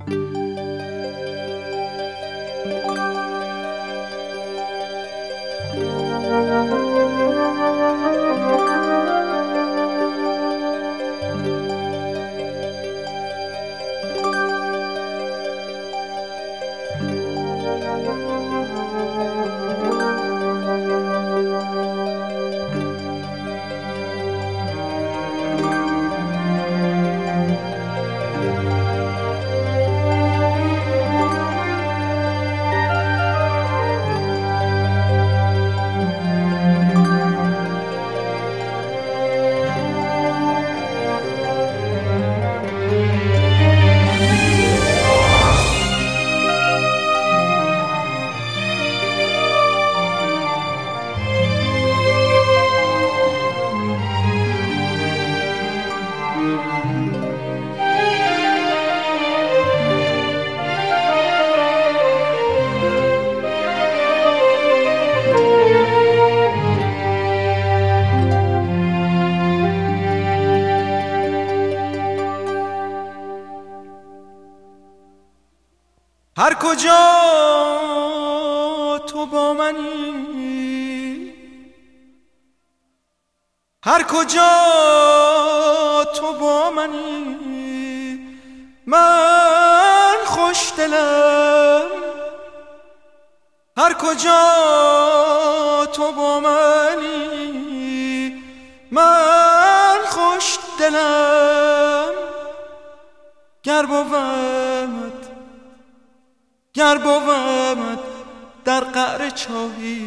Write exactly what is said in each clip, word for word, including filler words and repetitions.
هر کجا تو با منی، هر کجا تو با منی، من خوش دلم. هر کجا تو با منی، من خوش دلم. گر بود گر بود در قعر چاهی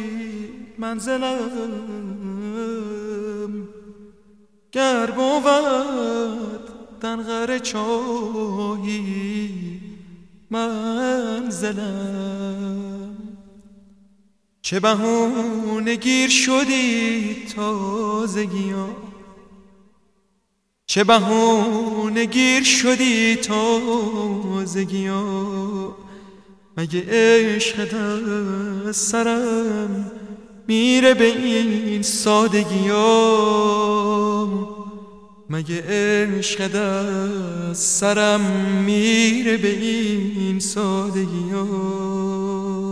منزلم، گر بود در قعر چاهی منزلم. چه بهونه گیر شدی تازگیا، چه بهونه گیر شدی تازگیا، مگه عشق از سرم میره به این سادگی ها، مگه عشق از سرم میره به این سادگی ها.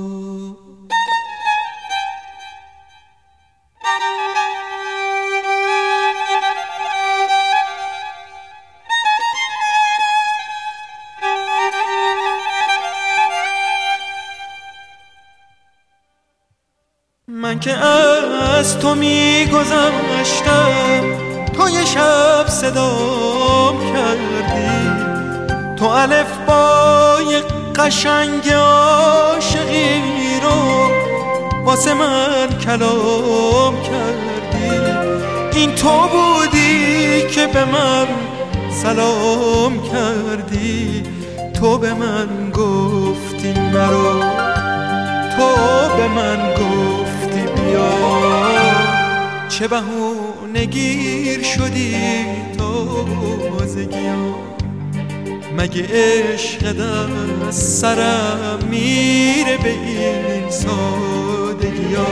من که از تو میگذشتم، تو یه شب صدام کردی، تو الفبای قشنگ عاشقی رو واسه من کلام کردی. این تو بودی که به من سلام کردی، تو به من گفتی نرو، تو به من گفتی بیا. چه بهونه گیر شدی تازگیا، مگه عشق از سرم میره به این سادگیا.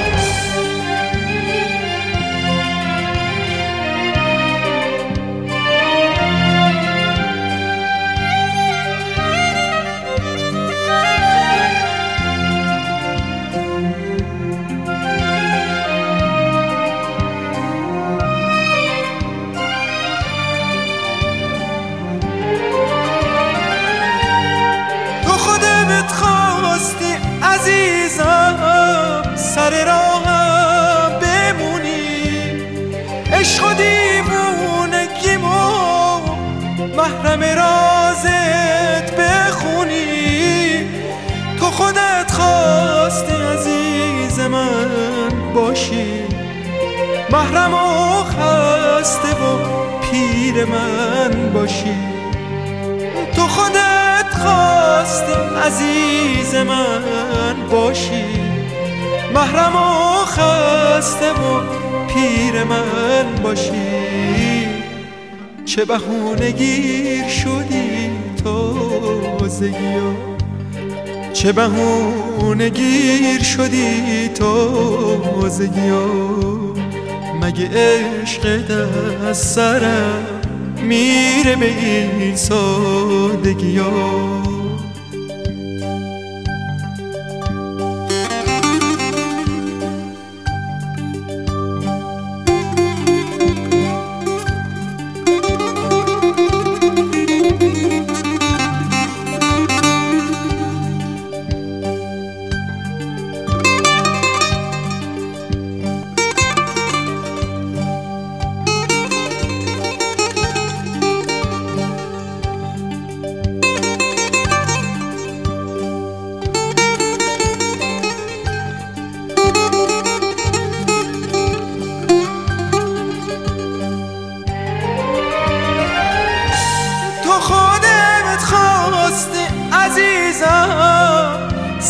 عزیزم سر راهم بمونی، عشق و دیوونگیمو محرم رازت بخونی. تو خودت خواستی عزیز من باشی، محرم و خسته و پیر من باشی. تو خودت خواستی عزیز من باشی، محرم و خسته و پیر من باشی. چه بهونه گیر شدی تازگیا، چه بهونه گیر شدی تازگیا، مگه عشق از سرم میره به این سادگی ها.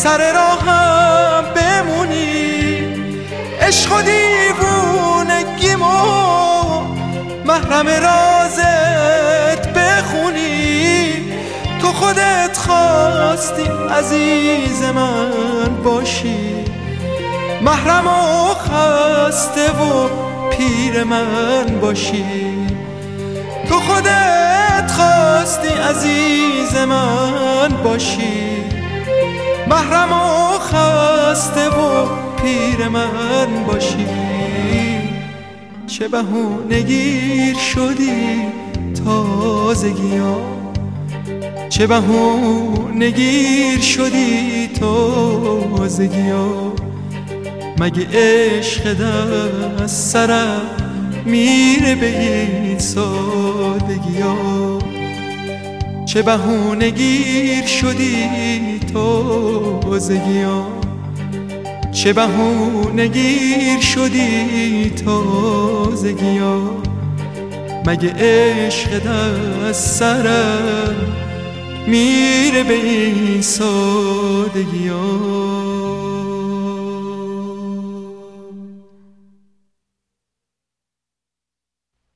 سر راهم بمونی، عشق و دیوونگیمو محرم رازت بخونی. تو خودت خواستی عزیز من باشی، محرم و خسته و پیر من باشی. تو خودت خواستی عزیز من باشی، محرم و خسته و پیر من باشی. چه بهونه گیر شدی تازگی ها، چه بهونه گیر شدی تازگی ها. مگه عشق دست سرم میره به این سادگی ها. چه بهونه گیر شدی تازگی ها، چه بهونه گیر شدی تازگی ها. مگه عشق دست سرم میره به این سادگی ها.